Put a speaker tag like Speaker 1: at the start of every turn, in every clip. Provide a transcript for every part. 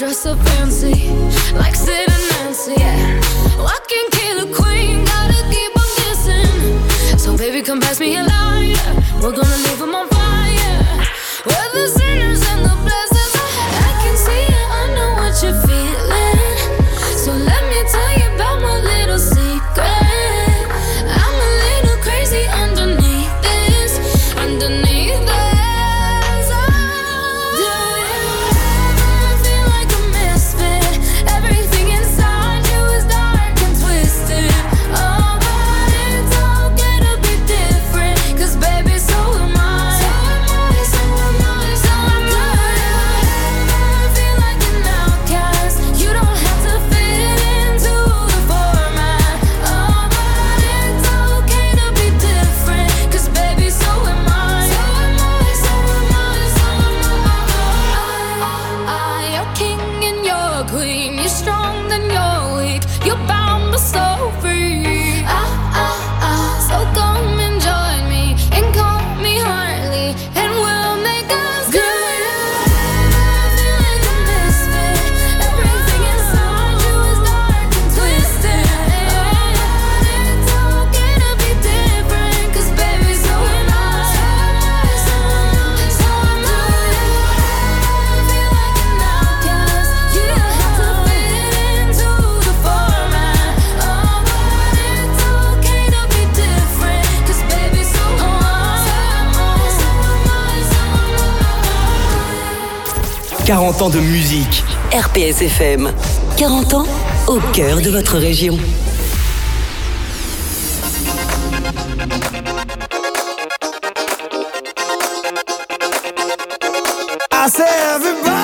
Speaker 1: dress up fancy, like Sid and Nancy, yeah. Oh, I can kill a queen, gotta keep on kissing. So baby, come pass me a lighter, we're gonna leave them on fire. We're the sinners and the blessings, I can see it, I know what you're feeling. So let me tell you about my little secret. I'm a little crazy underneath this, underneath this. «
Speaker 2: 40 ans de musique.
Speaker 3: RPS FM. 40 ans au cœur de votre région.
Speaker 2: I say everybody.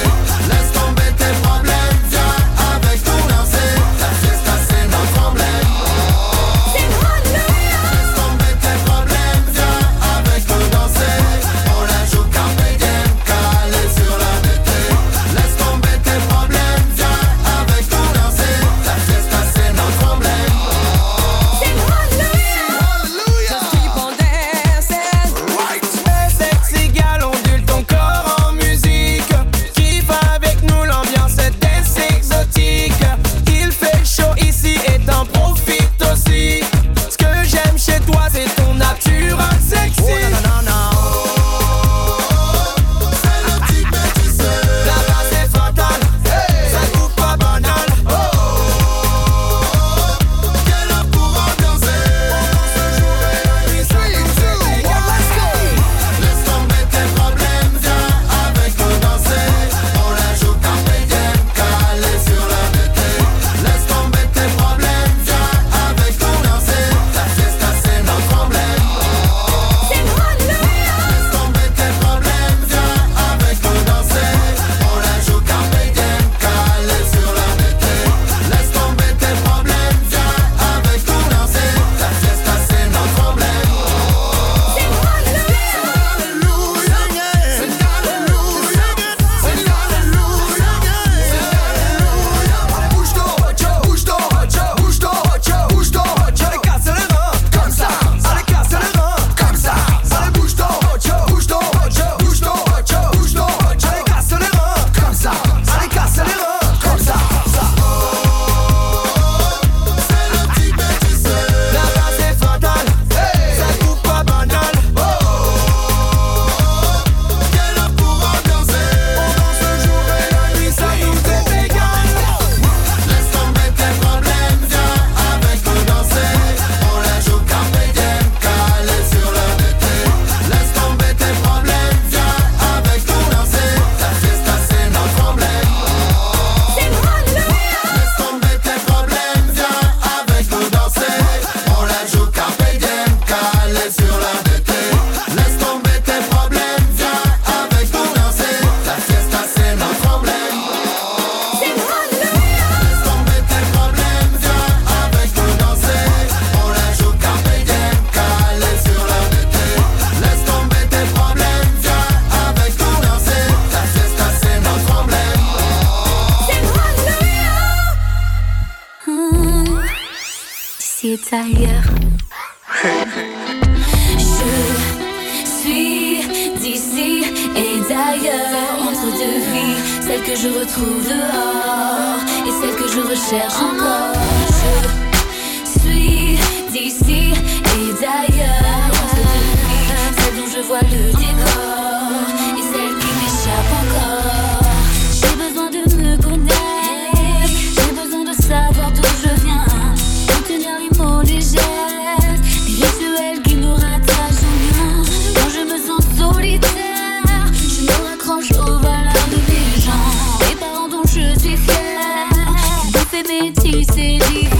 Speaker 4: Problème, viens avec nous danser. La fiesta c'est notre problème.
Speaker 1: qui est ailleurs. Je suis d'ici et d'ailleurs, entre deux vies, celle que je retrouve dehors et celle que je recherche encore. Je suis d'ici et d'ailleurs, entre deux vies, celle dont je vois le décor et celle qui m'échappe encore. J'ai besoin de me connaître, j'ai besoin de savoir d'où je viens, retenir les mots, les gestes, les rituels qui nous rattachent au lien. Quand je me sens solitaire, je me raccroche aux valeurs de mes gens, les parents dont je suis fière, qui m'ont fait métisser différents.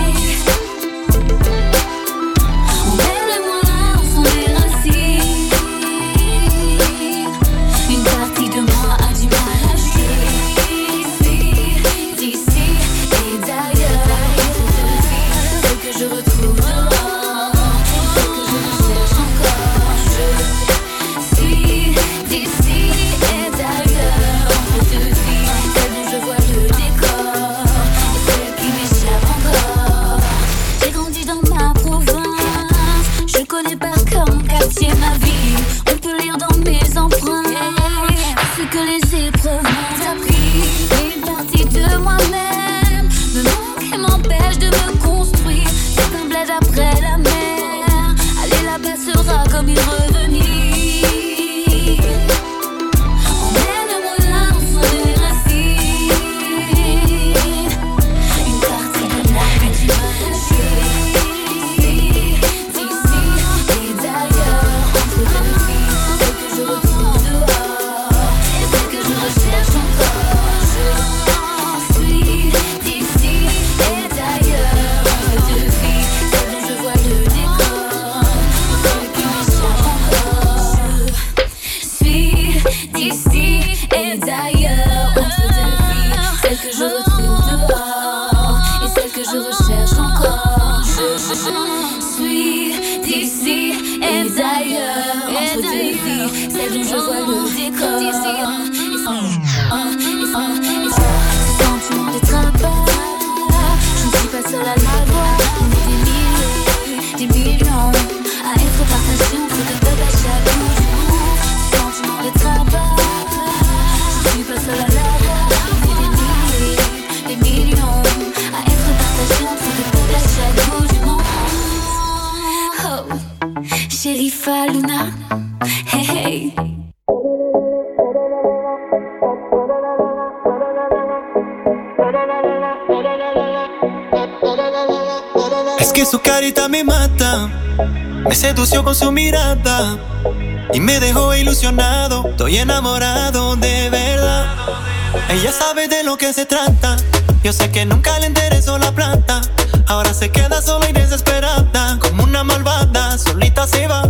Speaker 4: Sedució con su mirada y me dejó ilusionado. Estoy enamorado de verdad. Ella sabe de lo que se trata. Yo sé que nunca le interesó la plata. Ahora se queda sola y desesperada, como una malvada, solita se va.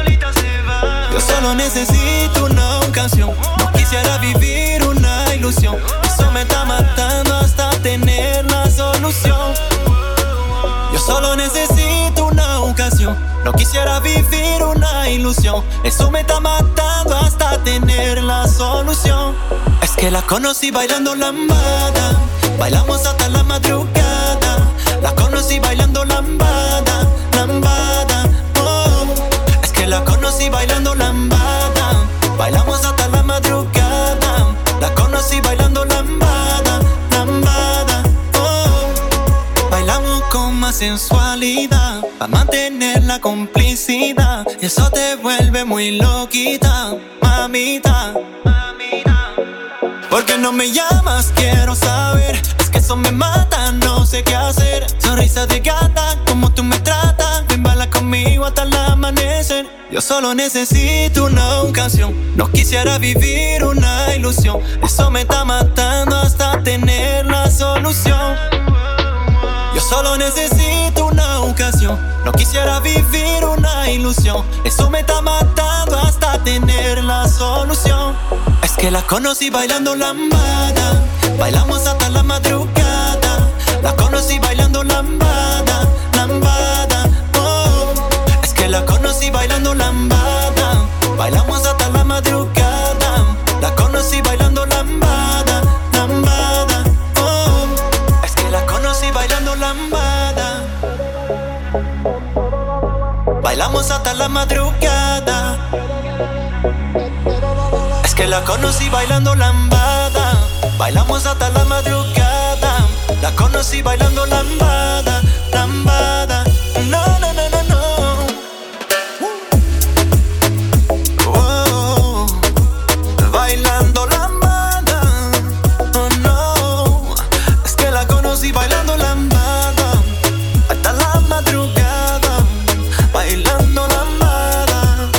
Speaker 4: Yo solo necesito una canción. No quisiera vivir una ilusión. Eso me está matando hasta tener la solución. Yo solo necesito una ocasión. No quisiera vivir una ilusión. Eso me está matando hasta tener la solución. Es que la conocí bailando lambada. Bailamos hasta la madrugada. La conocí bailando lambada, lambada, oh. Es que la conocí bailando lambada. Bailamos hasta la madrugada. La conocí bailando lambada, lambada, oh. Bailamos con más sensualidad para mantener la complicidad. Eso te vuelve muy loquita, mamita. ¿Por qué no me llamas? Quiero saber. Es que eso me mata, no sé qué hacer. Sonrisa de gata, como tú me tratas. Ven, baila conmigo hasta el amanecer. Yo solo necesito una canción. No quisiera vivir una ilusión. Eso me está matando hasta tener la solución. Yo solo necesito una ocasión. No quisiera vivir una ilusión. Eso me está matando hasta tener la solución. Es que la conocí bailando lambada. Bailamos hasta la madrugada. La conocí bailando lambada, lambada, oh. Es que la conocí bailando lambada. Bailamos hasta la madrugada. La conocí bailando lambada, lambada, oh. Es que la conocí bailando lambada. bailamos hasta la madrugada. Es que la conocí bailando lambada. Bailamos hasta la madrugada. La conocí bailando lambada, lambada. No, no, no, no, no. Oh, bailando lambada. Oh no, es que la conocí bailando lambada hasta la madrugada. Bailando lambada.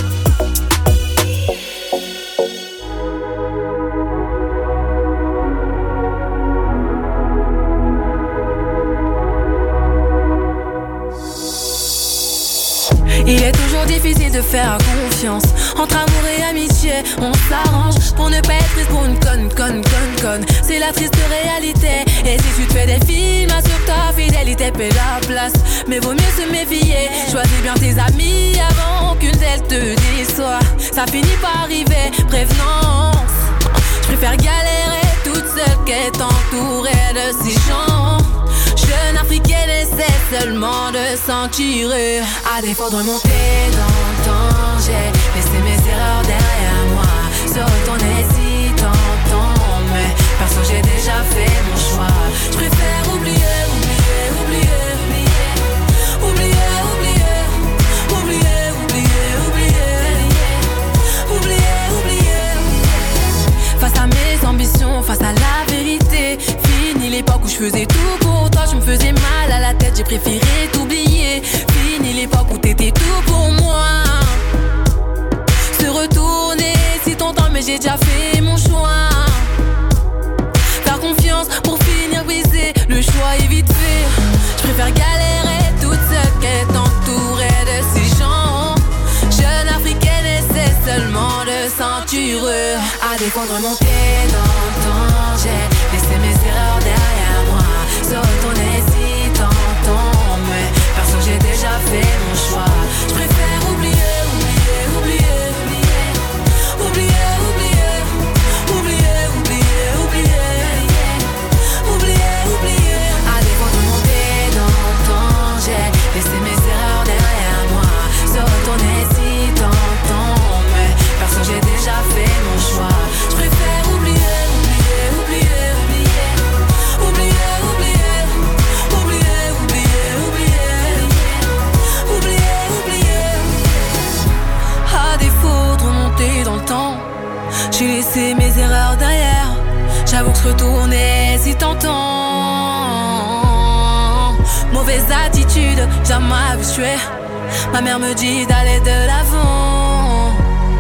Speaker 5: Il est toujours difficile de faire confiance. Entre amour et amitié, on s'arrange pour ne pas être prise pour une conne. C'est la triste réalité. Et si tu te fais des films, assure ta fidélité paie la place. Mais vaut mieux se méfier. Choisis bien tes amis avant qu'une d'elles te déçoive. Ça finit par arriver, prévenance. Je préfère galérer toute seule qu'être entourée de ces gens. Jeune africaine essaie seulement de s'en tirer. À défaut de remonter dans le temps, j'ai laissé mes erreurs derrière moi. Se retourner si t'entends, mais perso j'ai déjà fait mon choix. Je préfère oublier. Face à mes ambitions, face à la vérité. Fini l'époque où je faisais tout pour toi. Je me faisais mal à la tête, j'ai préféré t'oublier. Fini l'époque où t'étais tout pour moi. Se retourner si t'entends, mais j'ai déjà fait mon choix. Faire confiance pour finir brisé, le choix est vite fait. Je préfère galérer toute seule qu'être entourée de ces gens. Jeune africaine essaie seulement de ceinturer. À défaut de remonter dans le temps, j'ai laissé mes erreurs derrière moi. Se retourner si t'entends, mais perso j'ai déjà fait mon choix. Je préfère oublier. À défaut de remonter dans le temps, j'ai laissé mes erreurs derrière moi. Se retourner si t'entends, mais perso j'ai déjà fait mon choix. Je préfère oublier. À défaut de remonter dans le temps, j'ai laissé mes erreurs derrière. J'avoue que se retourner si t'entends. Mauvaise attitude, jamais habituée. Ma mère me dit d'aller de l'avant,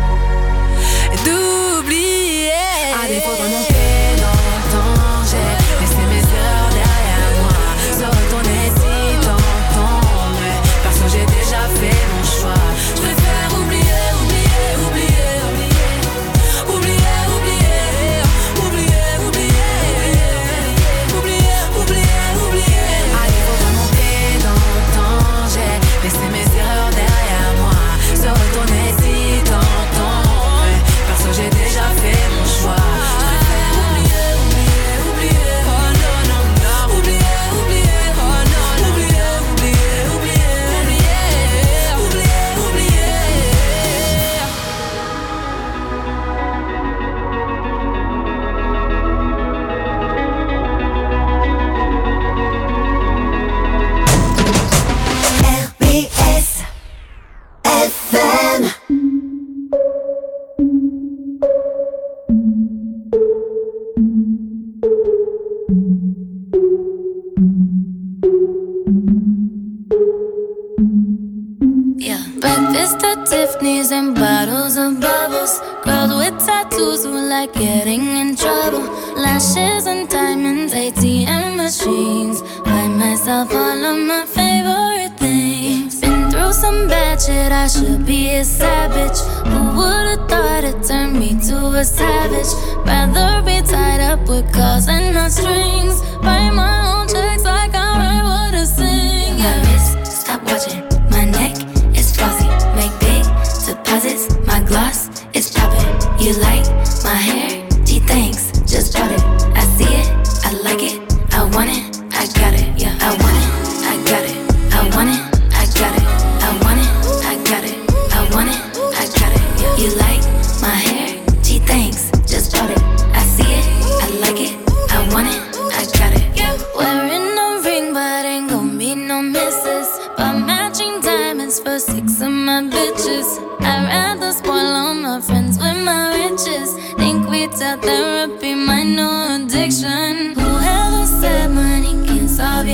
Speaker 5: d'oublier. À défaut de remonter dans le temps, j'ai laissé mes erreurs derrière moi. Se retourner si t'entends, mais perso j'ai déjà fait mon choix. Je préfère oublier. Laissez mes erreurs derrière moi. Se retourner si t'entends, mais perso j'ai déjà fait mon choix. Je préfère oublier. Oh non non non. Oublier. Oh non non. Oublier.
Speaker 3: RBS FM.
Speaker 1: Yeah. Breakfast at Tiffany's and bottles of bubbles. Girls with tattoos who like getting in trouble. Lashes and diamonds, ATM machines. Buy myself all of my favorite things. Been through some bad shit, I should be a savage. Who would've thought it turned me to a savage? Rather be tied up with calls and not strings. Write my own checks like I write what I sing.
Speaker 6: My wrist, stop watching. My neck is flossy. Make big deposits. My gloss is popping. You like my hair? Gee, thanks. Just bought it. I see it. I like it. I want it. I got it. Yeah, I want it. I got it. I want it. I got it. I want it. I got it.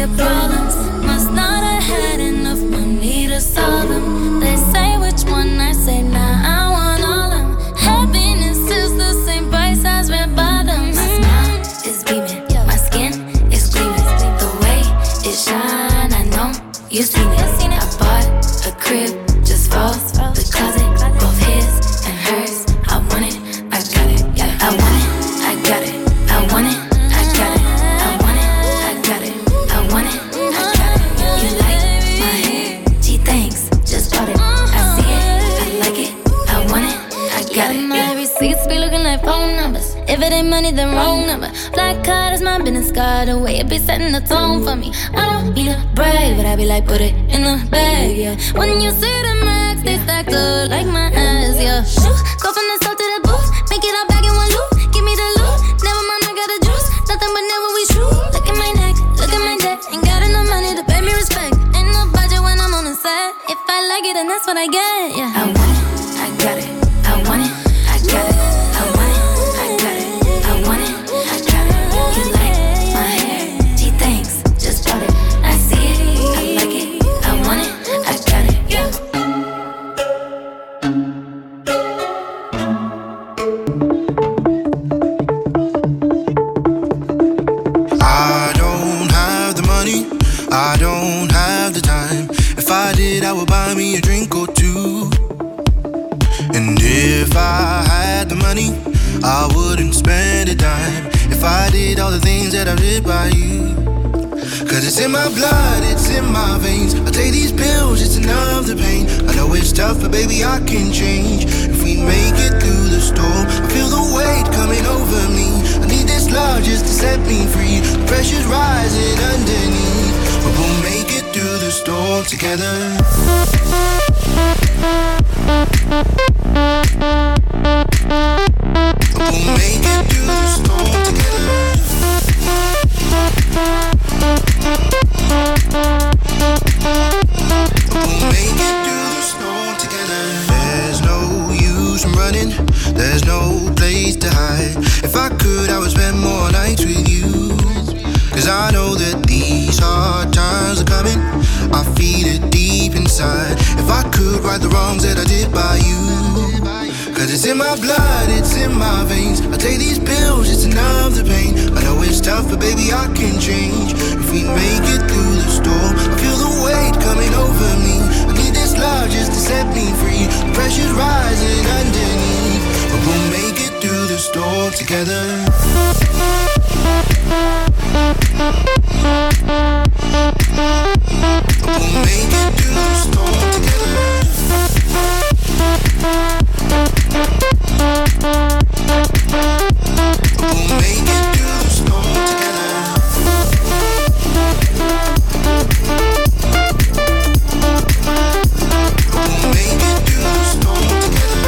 Speaker 6: your problems. Must not have had enough money to solve them. They say which one, I say nah, I want all of them. Happiness is the same price as red bottoms. My smile is beaming, my skin is gleaming. The way it shine, I know you've seen it. I bought a crib just for the closet, both his and hers. I want it, I got it. I want it, I got it. I want it, I got it. I want it, I got it. I want it, I got it. You like my hair? Gee, thanks, just bought it. I see it, I like it. I want it, I got it. My receipts be looking like phone numbers. If it ain't money, then wrong number. Black card is my business card. The way it be setting the tone for me. I don't need a brag, but I be like, put it in the bag, yeah. When you see the max, they stacked up like my ass, yeah. Shoot, go from the south to the booth, make it all back in one loop. Give me the loot, never mind, I got the juice. Nothing but never we true. Look at my neck, look at my debt. Ain't got enough money to pay me respect. Ain't no budget when I'm on the set. If I like it, then that's what I get, yeah. I want it, I got it. I want it, I got it. I want it, I got it. I want it, I got it. You like my hair? Gee, thanks, just bought it. I see it, I like it. I want it, I got it, yeah.
Speaker 2: I don't have the money, I don't have the time. If I did, I would buy me a drink or two. And if I had the money, I wouldn't spend a dime. If I did all the things that I did by you. Cause it's in my blood, it's in my veins. I take these pills just to numb the pain. I know it's tough, but baby I can change. If we make it through the storm, I feel the weight coming over me. I need this love just to set me free. The pressure's rising underneath, but we'll make it through the storm together. We'll make it through the storm together. We'll make it through the storm together. There's no use in running, there's no place to hide. If I could, I would spend more nights with you. Cause I know that these hard times are coming, I feel it deep inside. If I could right the wrongs that I did by you. Cause it's in my blood, it's in my veins. I take these pills just to numb the pain. I know it's tough, but baby I can change. If we make it through the storm, I feel the weight coming over me. I need this love just to set me free. The pressure's rising underneath, but we'll make it through the storm together. We'll make it through the storm together. We'll make it through the storm together. We'll make it through the storm together.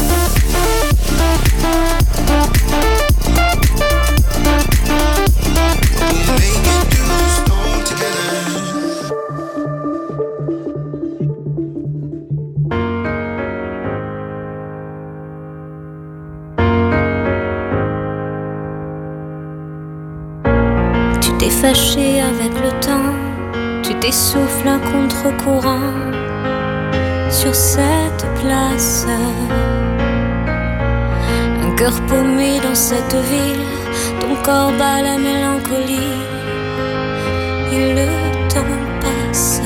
Speaker 2: We'll make it through the storm together.
Speaker 6: T'es fâché avec le temps, tu t'essouffles un contre-courant sur cette place. Un cœur paumé dans cette ville, ton corps bat la mélancolie et le temps passe.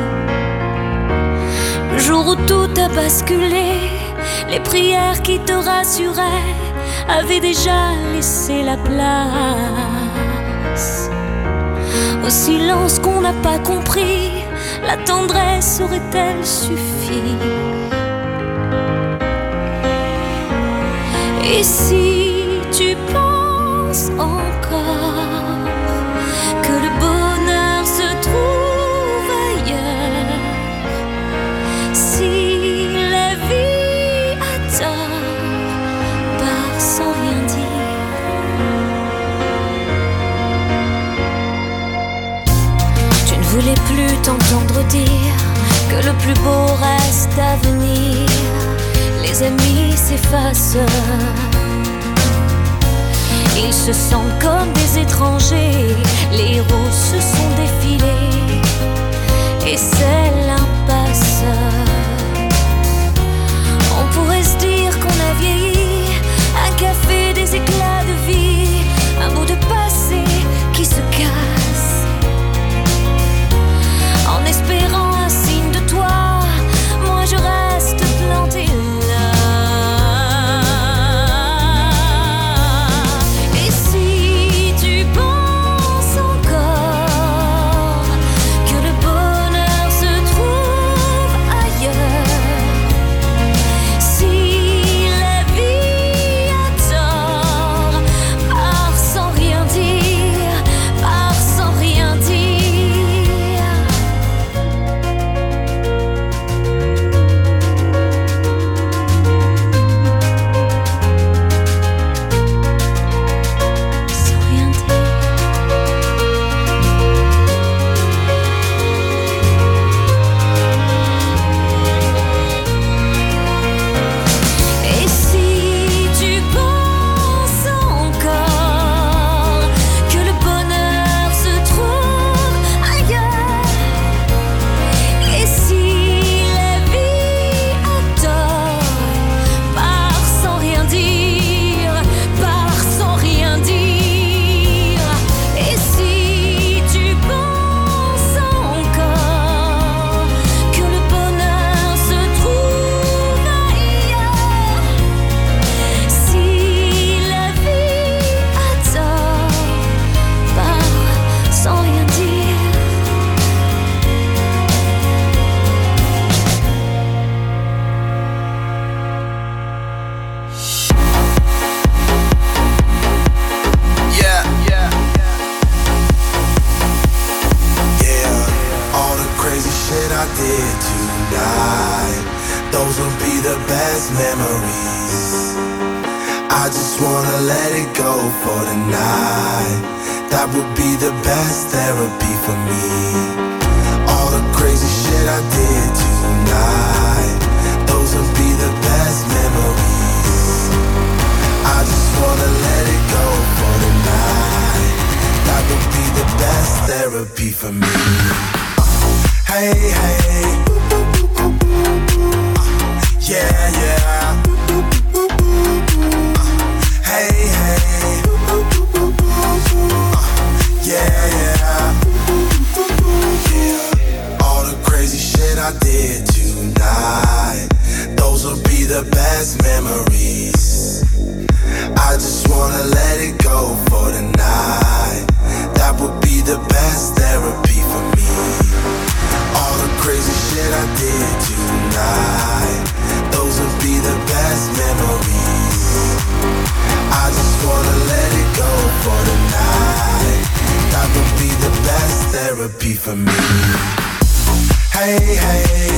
Speaker 6: Le jour où tout a basculé, les prières qui te rassuraient avaient déjà laissé la place au silence qu'on n'a pas compris. La tendresse aurait-elle suffi? Et si tu penses encore que le bonheur se trouve ailleurs, si la vie a tort part sans rien dire, tu ne voulais plus t'entendre dire que le plus beau reste à venir. Les amis s'effacent, ils se sentent comme des étrangers. Les héros se sont défilés
Speaker 7: did tonight, those will be the best memories. I just wanna let it go for the night. That would be the best therapy for me. All the crazy shit I did tonight, those will be the best memories. I just wanna let it go for the night. That would be the best therapy for me. Hey, hey, yeah, yeah. Hey, hey, yeah, yeah. All the crazy shit I did tonight, those will be the best memories. I just wanna let it go for the night. That would be the best therapy for me. All the crazy shit I did tonight, those will be the best memories. I just wanna let it go for the night. That would be the best therapy for me. Hey, hey,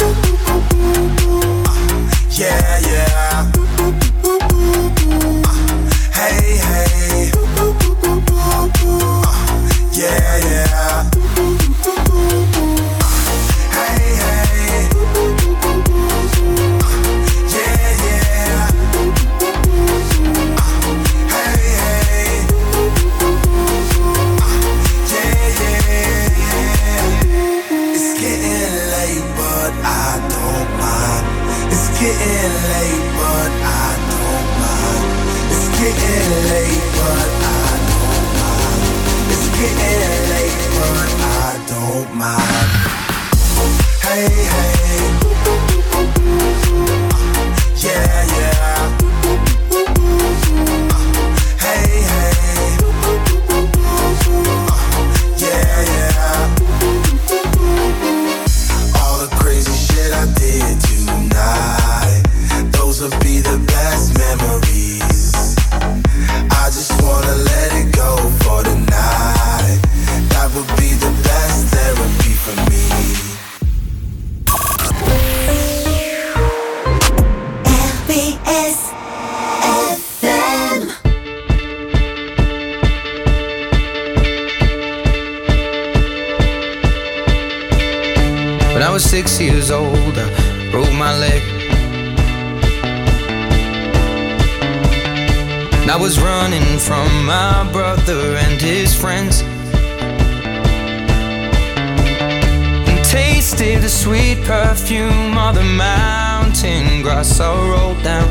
Speaker 7: yeah, yeah. Hey, hey, yeah, yeah. Hey, hey, yeah, yeah. Hey, hey, yeah, yeah. It's getting late, but I don't mind. It's getting late, but I don't mind. It's getting late, but I don't mind. It's getting late, but I don't mind. Hey, hey, yeah, yeah. Hey, hey, yeah, yeah. All the crazy shit I did tonight, those will be the best memories. I just wanna let it go for the night. That would be the best therapy for me.
Speaker 8: RBS FM.
Speaker 9: When I was 6 years old, I broke my leg. I was running from my brother and his friends, and tasted the sweet perfume of the mountain grass I rolled down.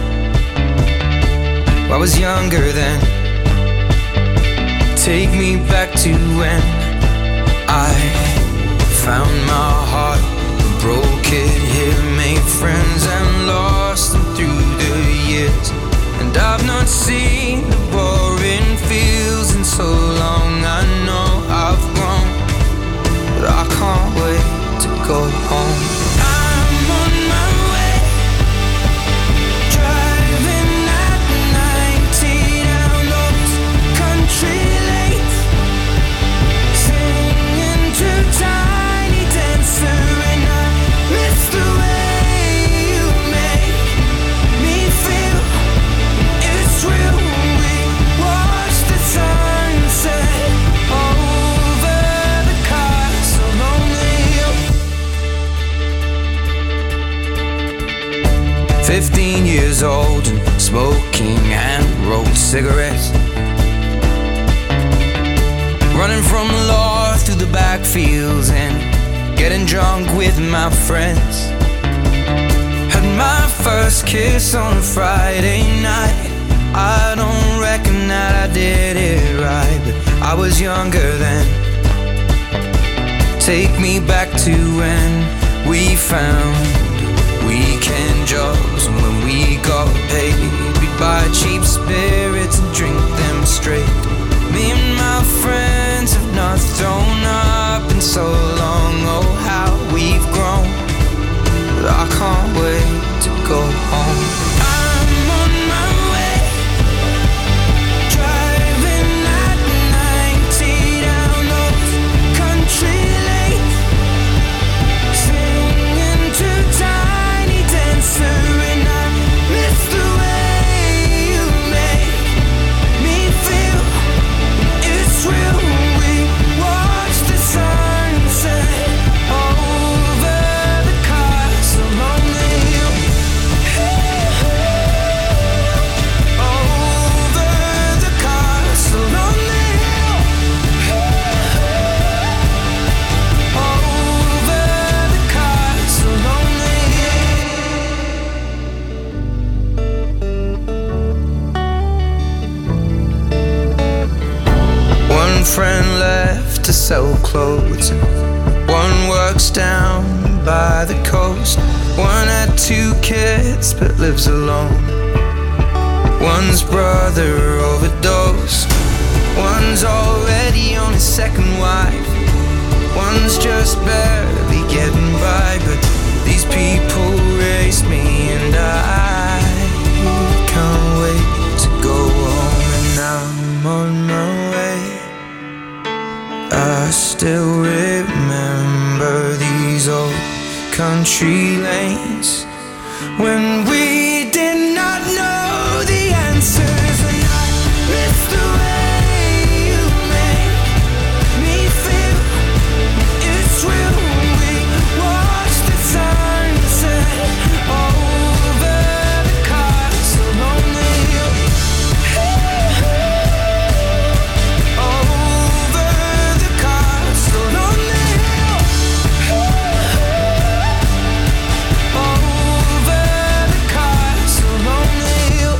Speaker 9: I was younger then. Take me back to when I found my heart, broke it here, made friends and lost them through the years. And I've not seen the boring fields in so long. I know I've grown, but I can't wait to go home. I'm on my way, driving at 90 down those country lanes, singing to Tiny Dancer, and I miss the way you make me feel. It's real when we watch the sunset over the castle lonely. 15 years old and smoking hand-rolled cigarettes, running from the law through the backfields and getting drunk with my friends. Had my first kiss on a Friday night. I don't reckon that I did it right, but I was younger then. Take me back to when we found weekend jobs, and when we got paid, we'd buy cheap spirits and drink them straight. Me and my friends have not thrown up in so long. Oh, how we've grown, but I can't wait to go home. I'm on my way, driving at 90 down those country lanes, singing sell clothes. One works down by the coast. One had 2 kids but lives alone. One's brother overdosed. One's already on his 2nd wife. One's just barely getting by. But these people raised me and I can't wait to go home. And I'm on my way. I still remember these old country lanes when we did not know the answers. And I miss the way you make me feel. It's real. We watch the sunset over the castle on the hill. Over the castle on the hill. Over the castle on the hill.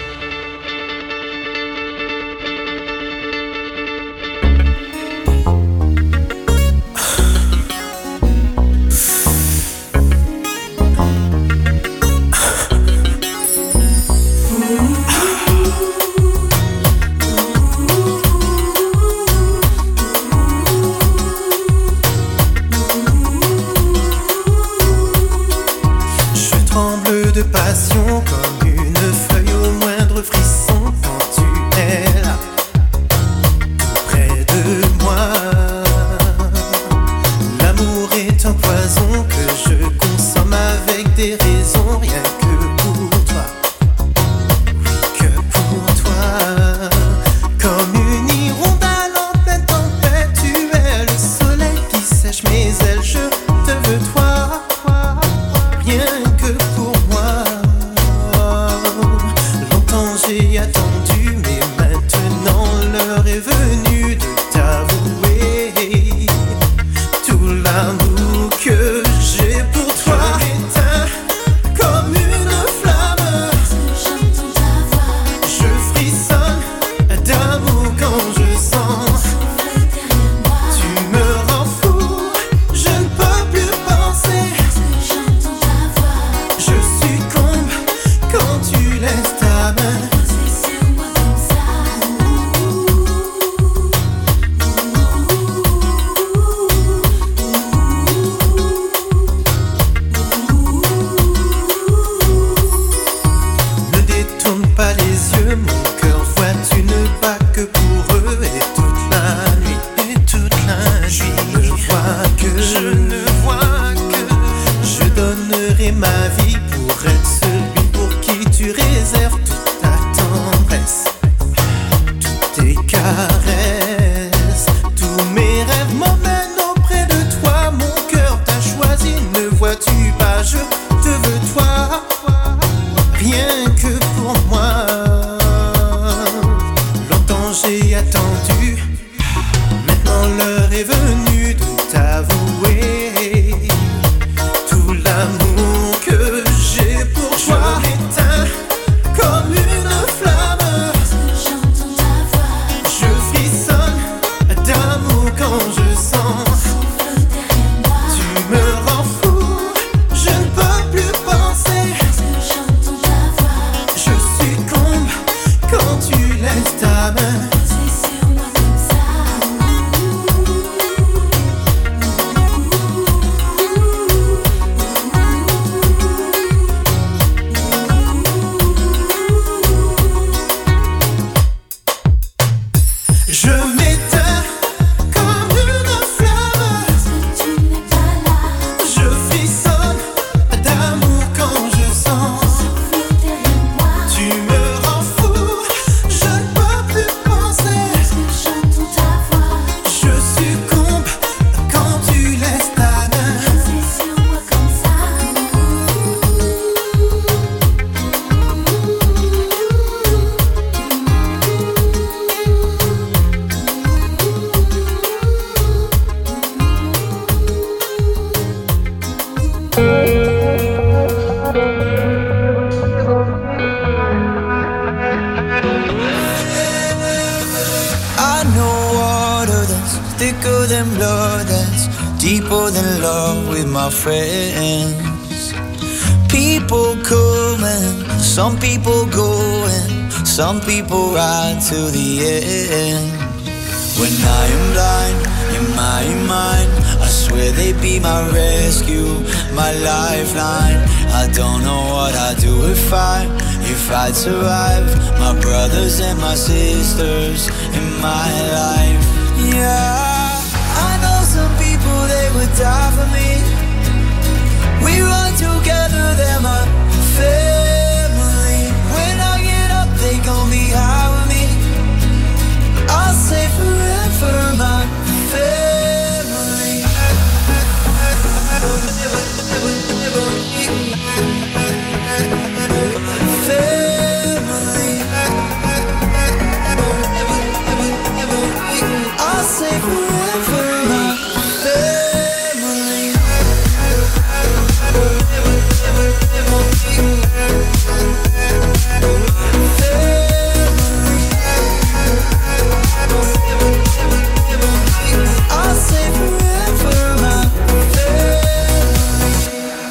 Speaker 4: Je tremble de passion comme une feuille au moindre frisson quand tu es là, tout près de moi. L'amour est un poison que je consomme avec des raisons, rien que pour toi. Oui, que pour toi. Comme une hirondelle en pleine tempête, tu es le soleil qui sèche mes ailes. Je te veux toi, rien que pour moi. Longtemps j'ai attendu, mais maintenant l'heure est venue de t'avouer tout l'amour que j'ai pour toi. Éteins comme une flamme, je frissonne d'amour quand je sens. Tu me rends fou, je ne peux plus penser. Je succombe quand tu laisses ta main. Ne détourne pas les yeux, mon cœur voit, tu ne bats que pour eux. Et toute la nuit, je ne vois que je donnerai ma vie pour être celui pour qui tu réserves toute ta tendresse, toutes tes caresses. Tous mes rêves m'emmènent auprès de toi. Mon cœur t'a choisi, ne vois-tu pas? Je te veux toi, rien que pour moi. Longtemps j'ai attendu, maintenant l'heure est venue
Speaker 9: than blood, that's deeper than love with my friends. People coming, some people going, some people ride to the end. When I am blind, in my mind, I swear they'd be my rescue, my lifeline. I don't know what I'd do if I'd survive. My brothers and my sisters in my life. Yeah, I know some people, they would die for me. We run together, they're my family. When I get up, they gon' be high with me. I'll say forever, my family. Family. I'll say forever, my family. I'll say forever, my family.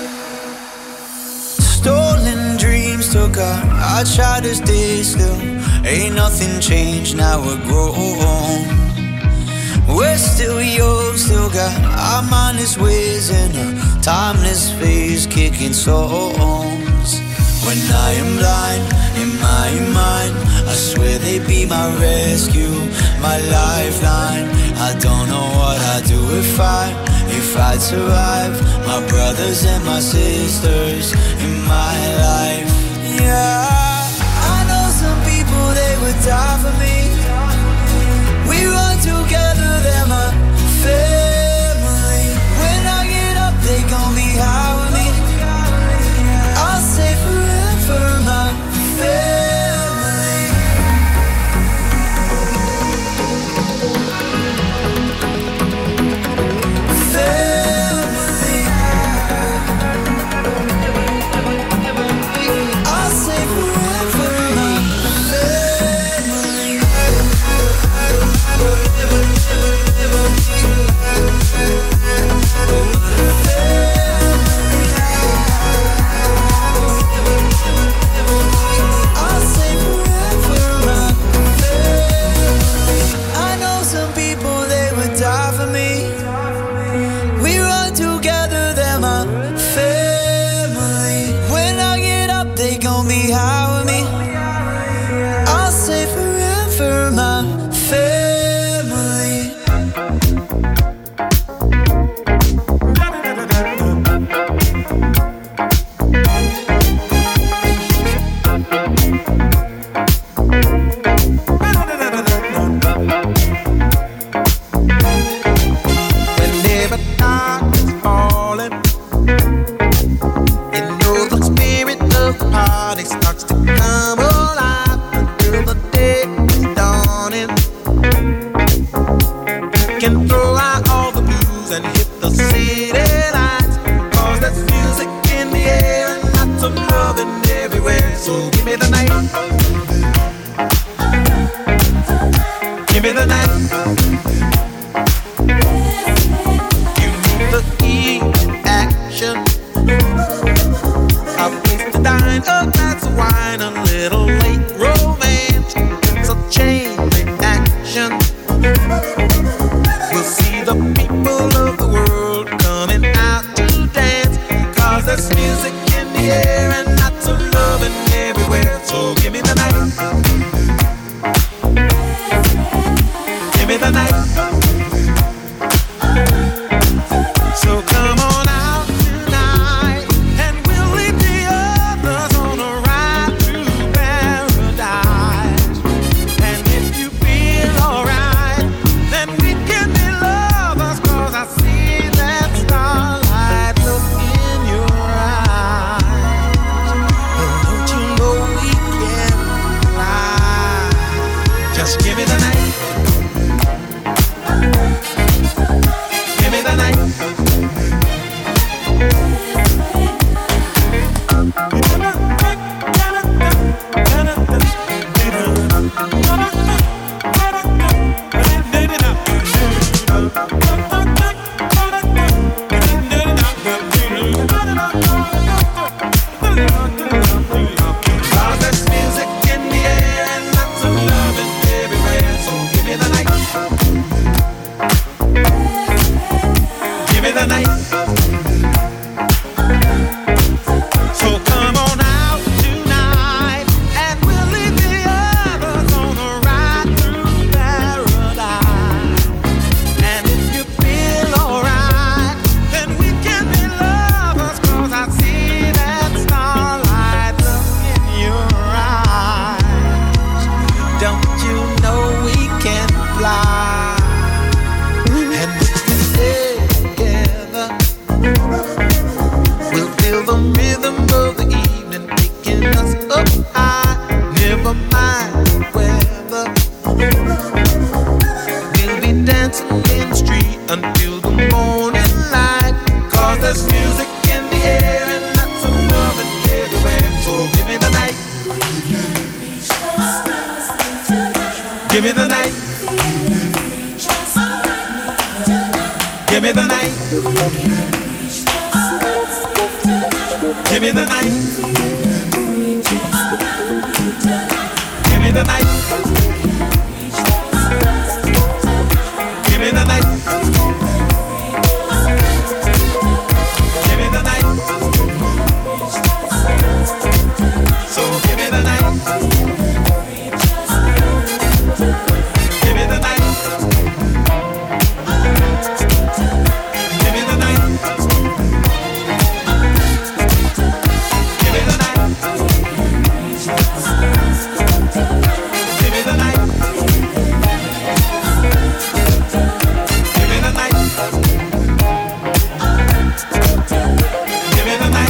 Speaker 9: Stolen dreams took out, I try to stay still. Ain't nothing changed, now we're grown. We're still young, still got our mindless ways in a timeless phase, kicking songs. When I am blind, in my mind, I swear they'd be my rescue, my lifeline. I don't know what I'd do if I'd survive. My brothers and my sisters in my life. Yeah, I know some people, they would die for me. We run together, they're my family. When I get up, they gon' be high with me. I'll say forever, my family. Family. I'll say forever, my family. I'll say forever, my family. I know some people, they would die for me. We run together, they're my family. When I get up, they gon' be high with me. I'll say forever, my family.
Speaker 10: Whenever dark is falling, you know the spirit of the party starts to come alive until the day is dawning. We can throw out all the blues and hit the city lights, 'cause there's music in the air and lots of loving everywhere. So give me the night. Give me the night. You need the key action. A place to dine, a glass of wine, a little late romance. It's a chain reaction. We'll see the people of the world coming out to dance, 'cause there's music in the air and lots of loving everywhere. So give me the night. Give me the night. So come on out tonight, and we'll leave the others on a ride to paradise. And if you feel alright, then we can be lovers, 'cause I the night. So come on out tonight, and we'll leave the others on a ride through paradise. And if you feel alright, then we can be lovers, 'cause I see that starlight look in your eyes. Don't you know we can fly? And if we stay together, we'll feel the rhythm of the evening taking us up high. Never mind the weather, we'll be dancing in the street until the morning light. 'Cause there's music in the air and lots of loving everywhere. So give me the night, give me the night, give me the night, give me the night, give me the night, give me the night, give me the night. So give me the night, give me the night, give me the night, give me the night, give me the night, give me the night, give me the night.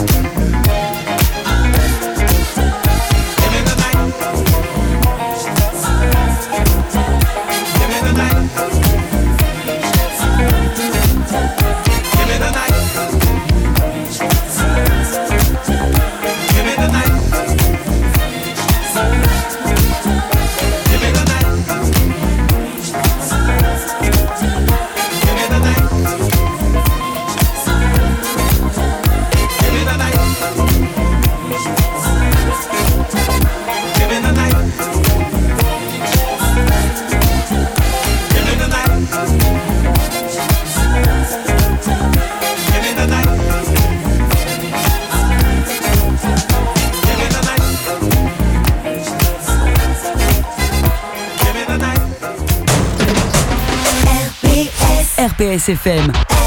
Speaker 3: RPS FM.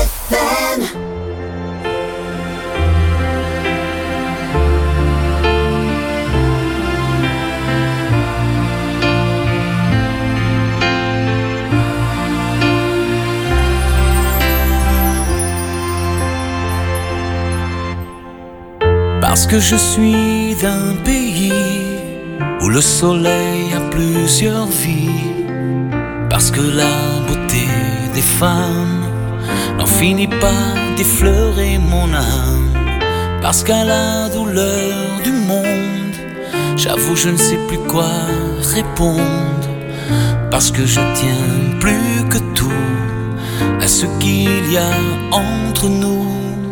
Speaker 11: Parce que je suis d'un pays où le soleil a plusieurs vies. Parce que la beauté des femmes n'en finit pas d'effleurer mon âme. Parce qu'à la douleur du monde, j'avoue je ne sais plus quoi répondre. Parce que je tiens plus que tout à ce qu'il y a entre nous.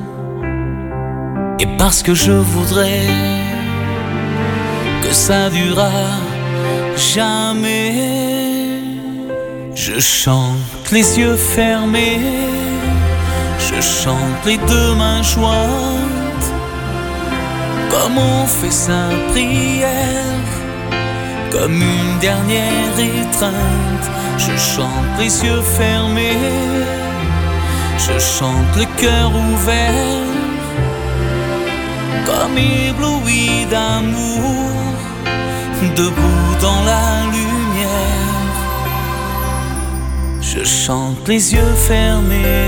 Speaker 11: Et parce que je voudrais que ça durera jamais, je chante les yeux fermés, je chante les deux mains jointes, comme on fait sa prière, comme une dernière étreinte. Je chante les yeux fermés, je chante le cœur ouvert, comme ébloui d'amour, debout dans la lumière. Je chante les yeux fermés.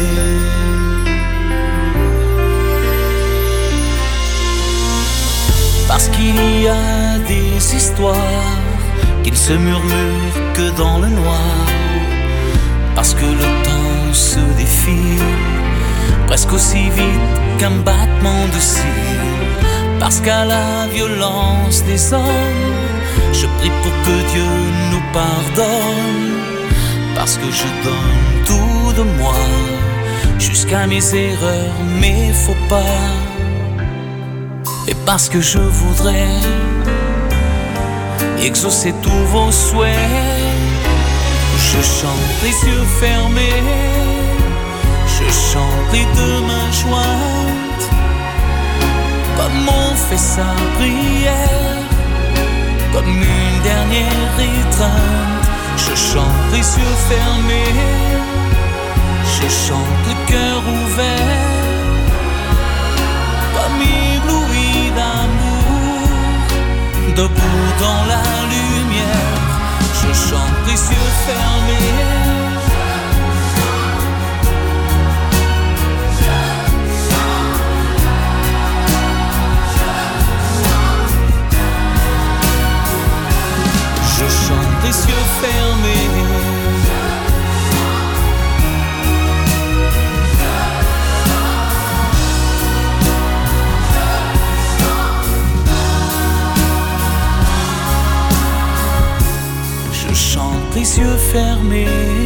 Speaker 11: Parce qu'il y a des histoires qui ne se murmurent que dans le noir. Parce que le temps se défile presque aussi vite qu'un battement de cils. Parce qu'à la violence des hommes, je prie pour que Dieu nous pardonne. Parce que je donne tout de moi, jusqu'à mes erreurs, mes faux pas. Et parce que je voudrais exaucer tous vos souhaits, je chante les yeux fermés, je chante fait sa prière comme une dernière étreinte. Je chante les yeux fermés, je chante le cœur ouvert, comme ébloui d'amour, debout dans la lumière. Je chante les yeux fermés. Je chante les yeux fermés. Je chante les yeux fermés.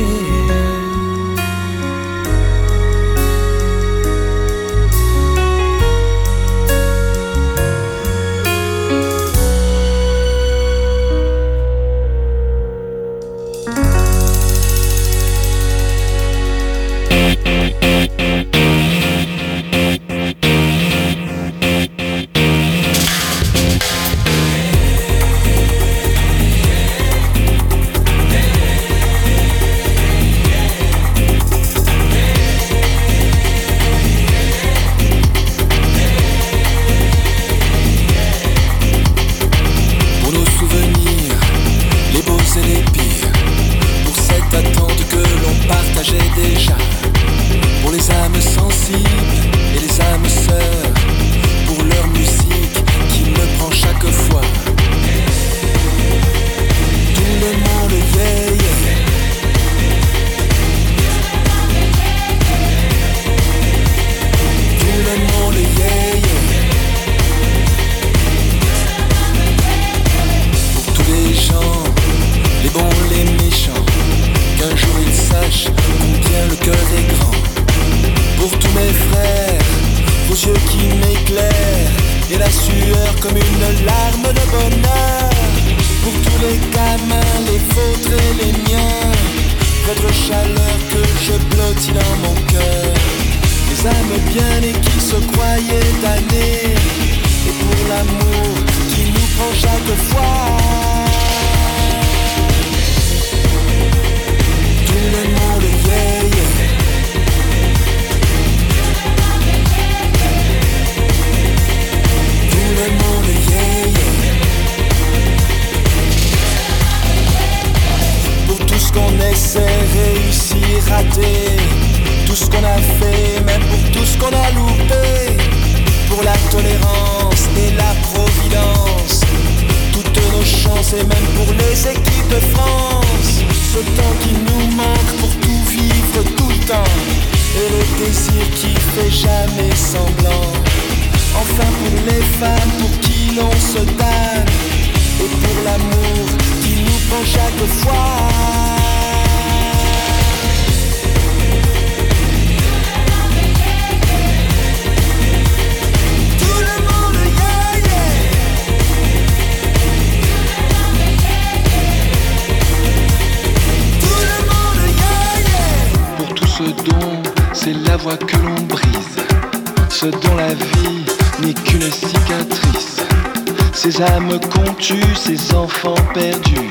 Speaker 12: Ces âmes qu'on tue, ces enfants perdus,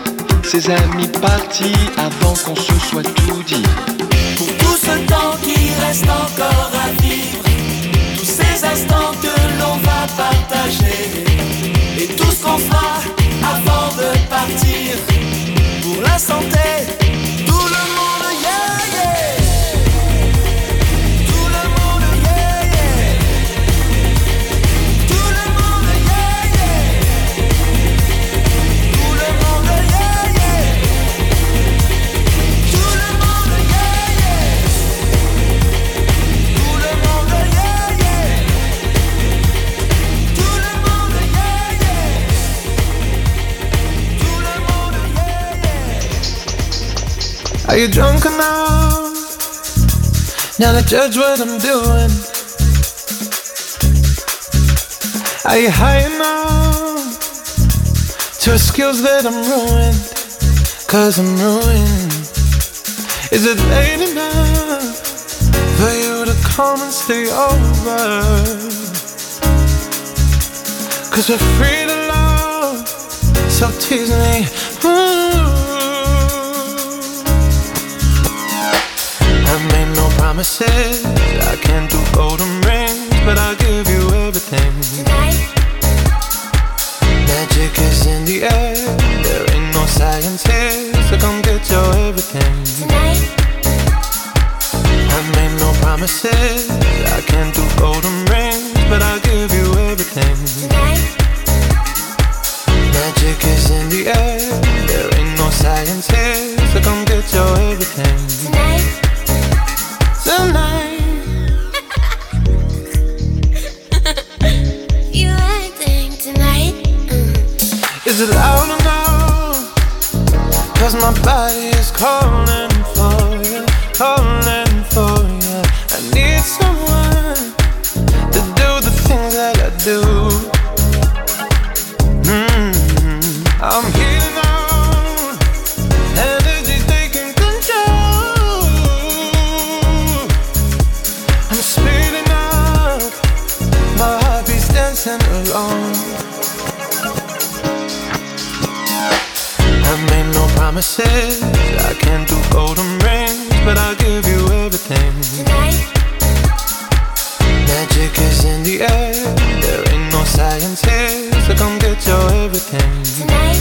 Speaker 12: ces amis partis avant qu'on se soit tout dit.
Speaker 4: Pour tout ce temps qui reste encore à vivre, tous ces instants que l'on va partager, et tout ce qu'on fera avant de partir, pour la santé, tout le monde, yeah, yeah. Tout le monde, yeah, yeah. Tout le monde, yeah, yeah. Tout le monde, yeah, yeah. Tout le monde, yeah, yeah. Tout le monde, yeah, yeah. Tout le monde, yeah, yeah. Tout le monde, yeah, yeah.
Speaker 9: Are you drunk enough now to judge what I'm doing? Are you high enough to excuse that I'm ruined? 'Cause I'm ruined. Is it late enough for you to come and stay over?
Speaker 10: 'cause we're free to love, so tease me. I made no promises, I can't do golden rings, but I'll give you everything.
Speaker 6: Tonight.
Speaker 10: Magic is in the air, there ain't no science here, so come get your everything.
Speaker 6: Tonight.
Speaker 10: I made no promises, I can't do golden rings, but I'll give you everything.
Speaker 6: Tonight.
Speaker 10: Magic is in the air, there ain't no science here, so come get your everything.
Speaker 6: Tonight.
Speaker 10: Tonight.
Speaker 6: You acting tonight.
Speaker 10: Is it loud enough? 'Cause my body is calling for you, calling for you. I need someone to do the things that I do. I'm here now, energy's taking control. I'm speeding up, my heart beats dancing alone. I made no promises, I can't do golden rings, but I'll give you everything.
Speaker 6: Tonight.
Speaker 10: Magic is in the air, there ain't no science here, so come get your everything.
Speaker 6: Tonight.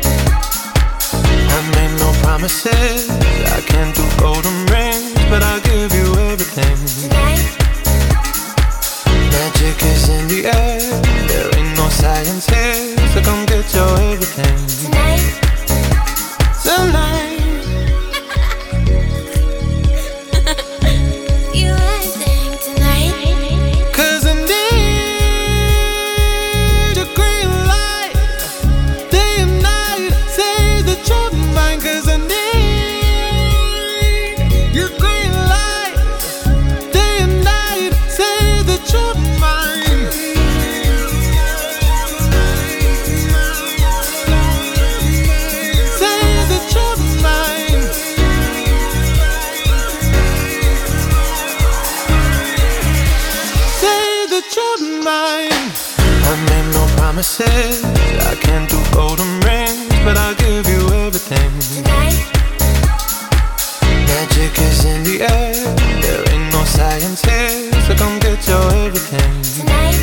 Speaker 10: I made no promises, I can't do golden rings, but I'll give you everything.
Speaker 6: Tonight.
Speaker 10: Magic is in the air, there ain't no science here, so come get your everything.
Speaker 6: Tonight.
Speaker 10: Tonight.
Speaker 6: You acting tonight.
Speaker 10: 'Cause I need a green light, day and night, say that you're mine. 'Cause I need your green light, day and night, say that you're mine. Say that you're mine. Say that you're mine. I made no promises, I can't do golden rings, but I'll give you everything.
Speaker 6: Tonight.
Speaker 10: Magic is in the air, there ain't no science here, so come get your everything.
Speaker 6: Tonight.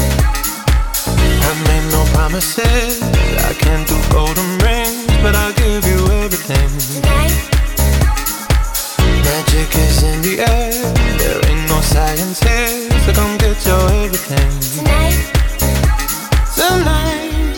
Speaker 10: I made no promises, I can't do golden rings, but I'll give you everything.
Speaker 6: Tonight.
Speaker 10: Magic is in the air, there ain't no science here, so come get your everything.
Speaker 6: Tonight.
Speaker 10: Tonight.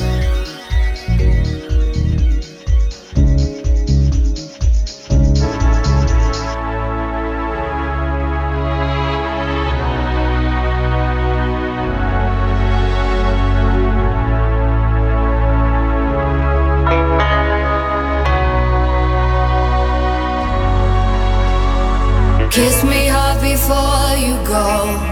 Speaker 1: Kiss me hard before you go.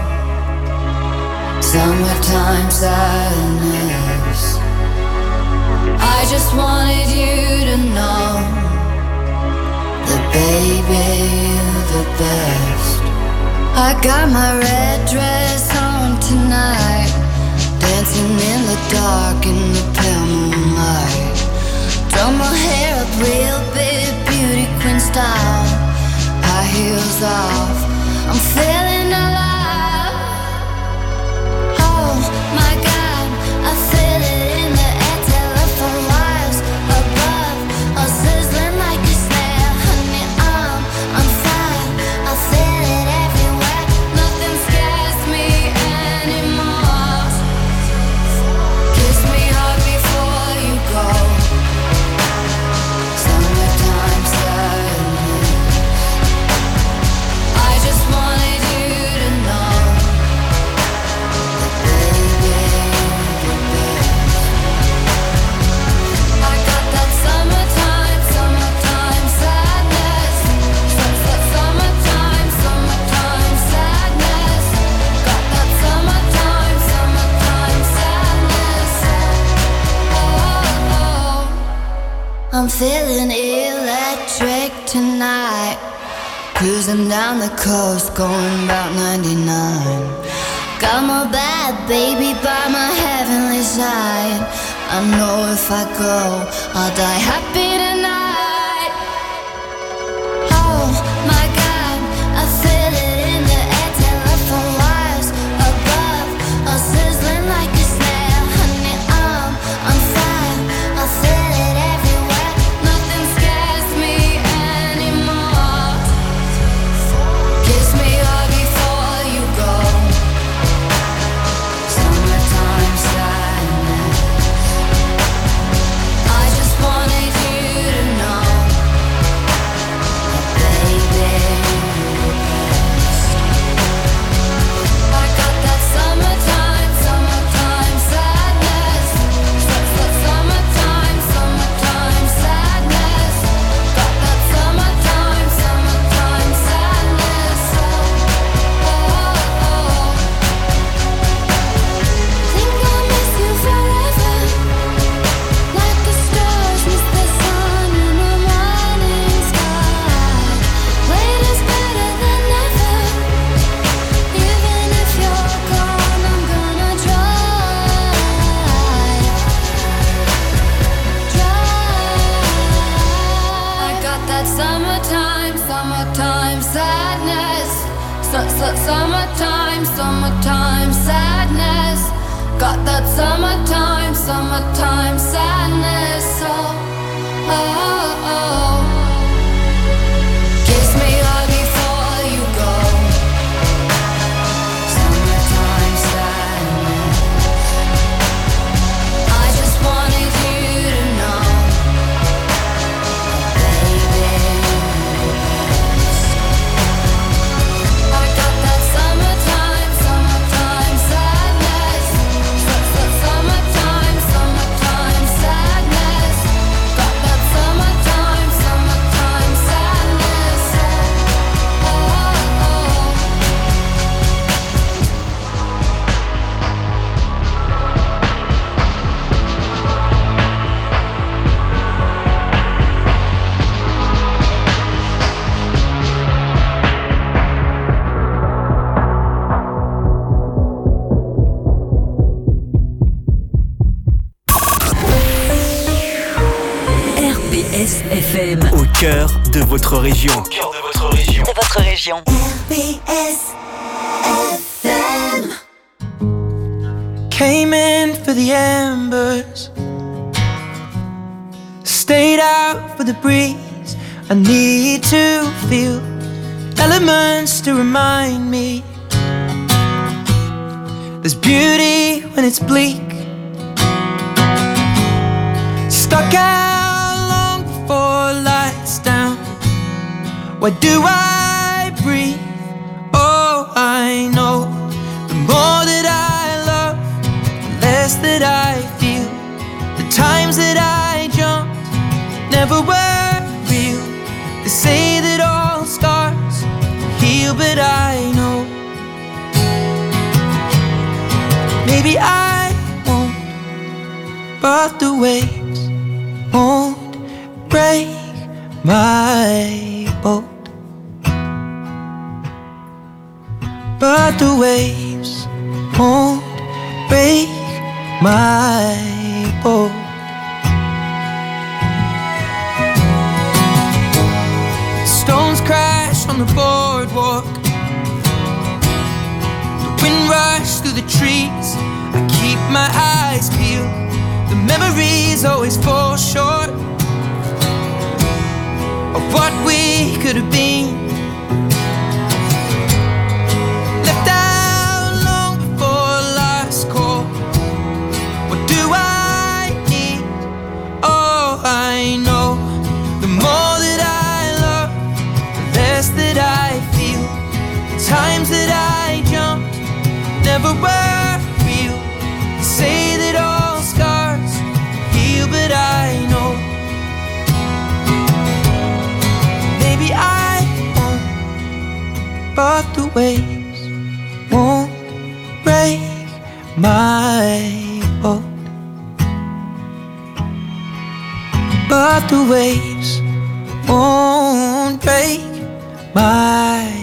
Speaker 1: Summertime sadness. I just wanted you to know that baby, you're the best. I got my red dress on tonight, dancing in the dark in the pale moonlight. Done my hair up real big, beauty queen style. High heels off, I'm feeling alive. Oh my God, I feel it in the air. Telephone wires above, all sizzling like a snare. Honey, I'm fire, I feel it everywhere. Nothing scares me anymore. Kiss me hard before you go. Summertime sadness. I just wanted you to know that baby, you're the best. I got that summertime sadness. Summertime sadness. Got that summertime sadness. Oh, I'm feeling electric tonight. Cruising down the coast, going about 99.
Speaker 6: Got my bad baby by my heavenly side. I know if I go, I'll die happy tonight. Oh my God, I feel it in the air. Telephone wires above, all sizzling like a snail. Honey, I'm on fire. I feel it everywhere. Nothing scares me anymore. Kiss me hard before you go. Summertime sadness. I just wanted you to know, baby, you're the best. I got that summertime, summertime sadness. Summertime, summertime sadness. Got that summertime, summertime sadness. Think I'll miss you forever. Like the stars miss the sun in the morning sky. Wait is better than never. Even if you're gone, I'm gonna try. I got that summertime, summertime sadness. Summertime, summertime sadness. Got that summertime, summertime sadness. Oh. Kiss me hard before you go. Summertime sadness. I just wanted you to know, baby, you're the best. I got that summertime, summertime sadness. Summertime, summertime sadness. Got that summertime, summertime sadness.
Speaker 3: RPS FM.
Speaker 13: Au cœur de votre région.
Speaker 3: De votre région.
Speaker 8: RPS FM.
Speaker 9: Came in for the embers, stayed out for the breeze. I need to feel elements to remind me there's beauty when it's bleak. Stuck out long before lights down. Why do I breathe? Oh, I know the more that I love, the less that I feel. The times that I jumped never were real. They say that all scars heal, but I know maybe I won't, but the waves won't break my boat. But the waves won't break my boat. Stones crash on the boardwalk. The wind rushed through the trees. I keep my eyes peeled. The memories always fall short of what we could have been. Left out long before last call. What do I need? Oh, I know the more that I love, the less that I feel. The times that I jumped never were real. They say that all scars heal, but I know maybe I won't, but the waves won't break my boat. But the waves won't break my